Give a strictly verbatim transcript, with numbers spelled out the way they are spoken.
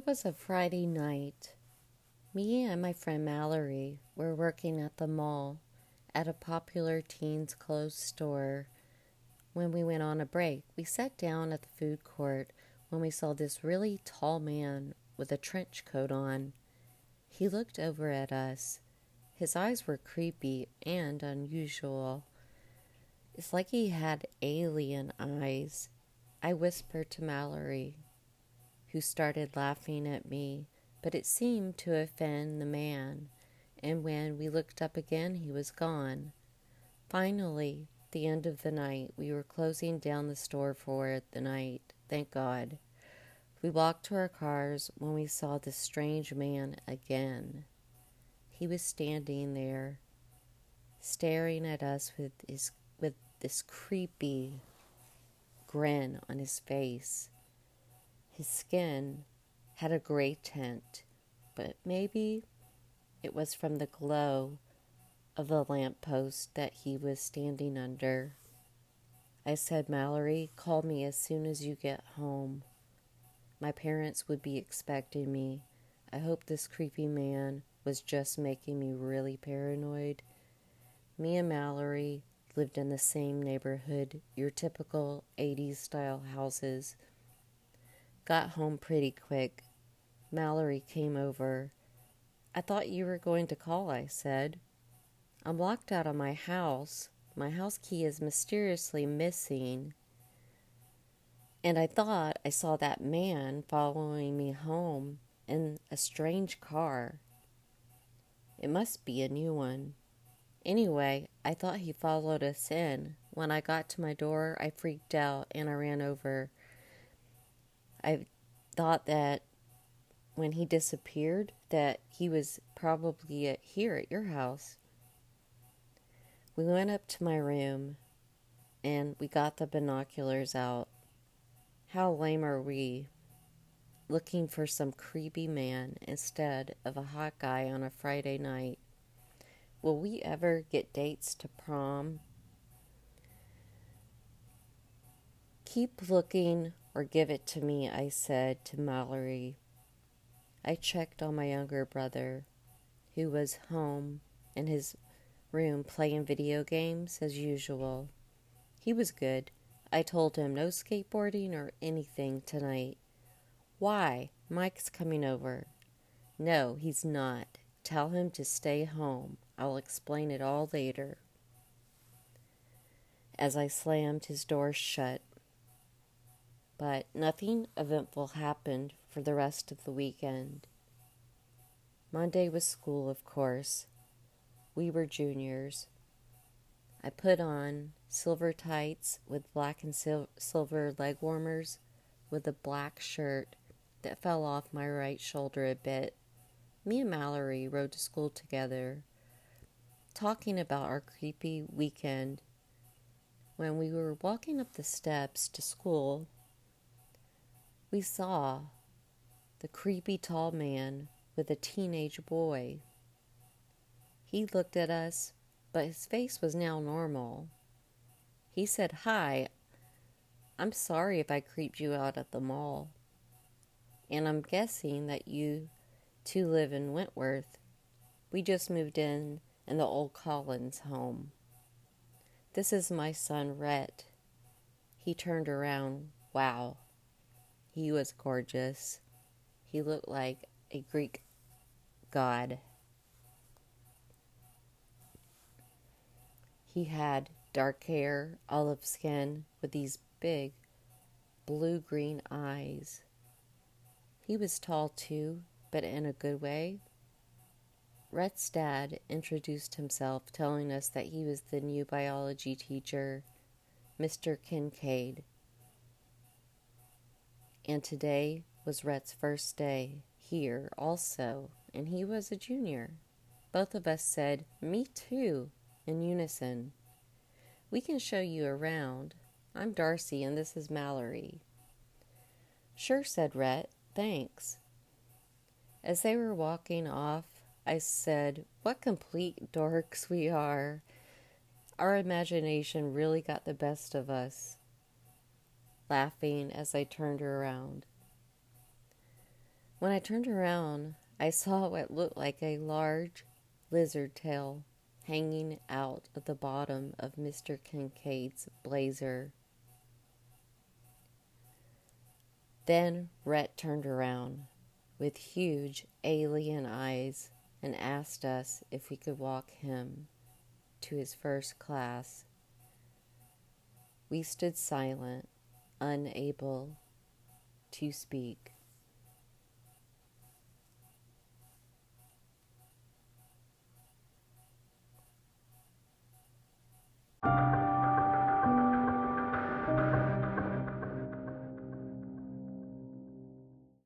It was a Friday night. Me and my friend Mallory were working at the mall at a popular teens clothes store. When we went on a break, we sat down at the food court when we saw this really tall man with a trench coat on. He looked over at us. His eyes were creepy and unusual. It's like he had alien eyes. I whispered to Mallory, who started laughing at me, but it seemed to offend the man, and when we looked up again, he was gone. Finally, the end of the night, we were closing down the store for the night, thank God. We walked to our cars when we saw this strange man again. He was standing there, staring at us with his with this creepy grin on his face. His skin had a gray tint, but maybe it was from the glow of the lamppost that he was standing under. I said, "Mallory, call me as soon as you get home. My parents would be expecting me. I hope this creepy man was just making me really paranoid." Me and Mallory lived in the same neighborhood, your typical eighties-style houses. Got home pretty quick. Mallory came over. "I thought you were going to call," I said. "I'm locked out of my house. My house key is mysteriously missing. And I thought I saw that man following me home in a strange car. It must be a new one. Anyway, I thought he followed us in. When I got to my door, I freaked out and I ran over. I thought that when he disappeared, that he was probably at, here at your house." We went up to my room and we got the binoculars out. How lame are we, looking for some creepy man instead of a hot guy on a Friday night? Will we ever get dates to prom? "Keep looking or give it to me," I said to Mallory. I checked on my younger brother, who was home in his room playing video games as usual. He was good. I told him no skateboarding or anything tonight. "Why? Mike's coming over." "No, he's not. Tell him to stay home. I'll explain it all later." As I slammed his door shut. But nothing eventful happened for the rest of the weekend. Monday was school, of course. We were juniors. I put on silver tights with black and sil- silver leg warmers with a black shirt that fell off my right shoulder a bit. Me and Mallory rode to school together, talking about our creepy weekend. When we were walking up the steps to school, we saw the creepy tall man with a teenage boy. He looked at us, but his face was now normal. He said, "Hi, I'm sorry if I creeped you out at the mall. And I'm guessing that you two live in Wentworth. We just moved in in the old Collins home. This is my son, Rhett." He turned around. Wow. He was gorgeous. He looked like a Greek god. He had dark hair, olive skin, with these big blue-green eyes. He was tall too, but in a good way. Rhett's dad introduced himself, telling us that he was the new biology teacher, Mister Kincaid. And today was Rhett's first day here also, and he was a junior. Both of us said, "Me too," in unison. "We can show you around. I'm Darcy and this is Mallory." "Sure," said Rhett. "Thanks." As they were walking off, I said, "What complete dorks we are. Our imagination really got the best of us," laughing as I turned her around. When I turned around, I saw what looked like a large lizard tail hanging out of the bottom of Mister Kincaid's blazer. Then Rhett turned around with huge alien eyes and asked us if we could walk him to his first class. We stood silent, unable to speak.